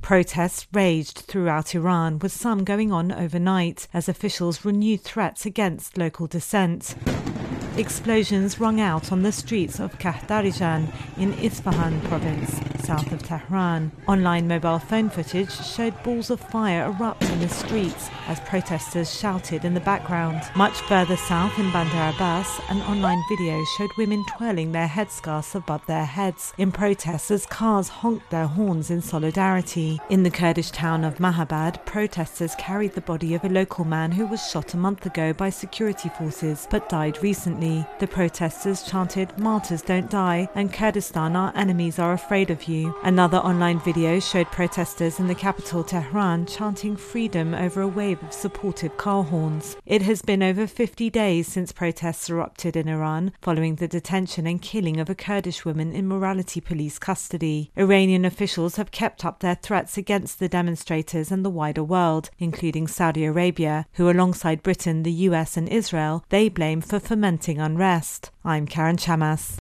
Protests raged throughout Iran, with some going on overnight as officials renewed threats against local dissent. Explosions rung out on the streets of Kahdarijan in Isfahan province, south of Tehran. Online mobile phone footage showed balls of fire erupt in the streets as protesters shouted in the background. Much further south in Bandar Abbas, an online video showed women twirling their headscarves above their heads in protest as cars honked their horns in solidarity. In the Kurdish town of Mahabad, protesters carried the body of a local man who was shot a month ago by security forces but died recently. The protesters chanted, "Martyrs don't die," and "Kurdistan, our enemies are afraid of you." Another online video showed protesters in the capital Tehran chanting freedom over a wave of supportive car horns. It has been over 50 days since protests erupted in Iran following the detention and killing of a Kurdish woman in morality police custody. Iranian officials have kept up their threats against the demonstrators and the wider world, including Saudi Arabia, who alongside Britain, the US and Israel, they blame for fomenting unrest. I'm Karen Chamas.